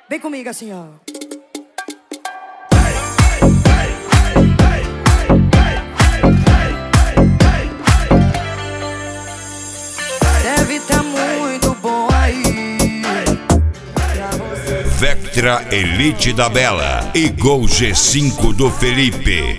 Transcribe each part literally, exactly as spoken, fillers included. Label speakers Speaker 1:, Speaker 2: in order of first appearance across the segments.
Speaker 1: Vem comigo assim, ó. Deve tá muito bom aí.
Speaker 2: Vectra Elite da Bela e Gol G cinco do Felipe.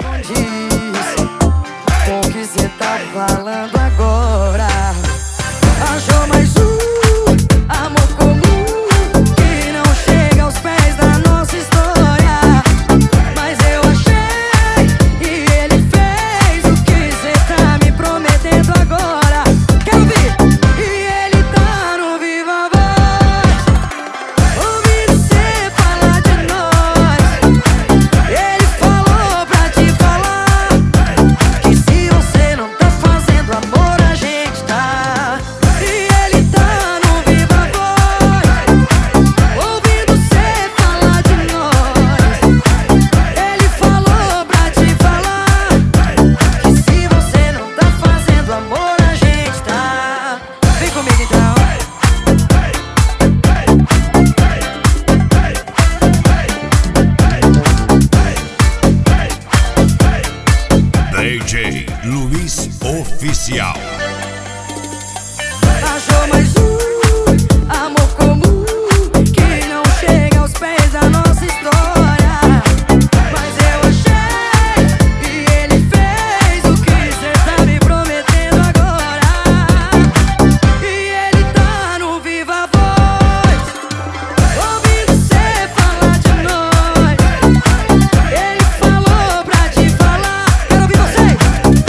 Speaker 1: Com o que cê tá falando agora? Achou mais um amor comum que não chega aos pés da nossa história. Mas eu achei e ele fez o que cê tá me prometendo agora. Quero ouvir! E ele tá no Viva Voz, ouvindo cê falar de nós. Ele falou pra te falar que se você não tá fazendo amor, a gente tá. E ele tá no Viva Voz, ouvindo cê falar de nós. Ele falou pra te falar que se você não tá fazendo amor, a gente tá. Vem comigo então.
Speaker 2: D J Luiz Oficial.
Speaker 1: Achou mais um amor comum que não chega aos pés da nossa história. Mas eu achei e ele fez o que cê tá me prometendo agora. E ele tá no Viva Voz, ouvindo cê falar de nós. Ele falou pra te falar. Quero ouvir vocês!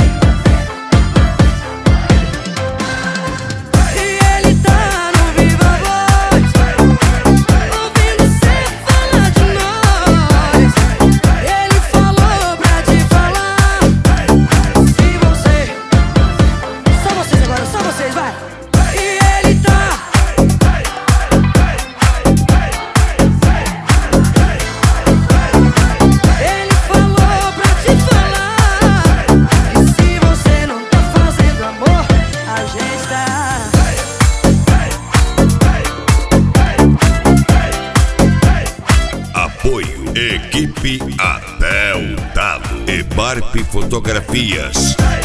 Speaker 1: E ele tá no Viva Voz, ouvindo cê falar de nós. Ele falou pra te falar. Se você, só vocês agora, só vocês, vai. E ele tá. Ele falou pra te falar que se você não tá fazendo amor, a gente tá.
Speaker 2: Apoio Equipe Até o Talo e Barp Fotografias.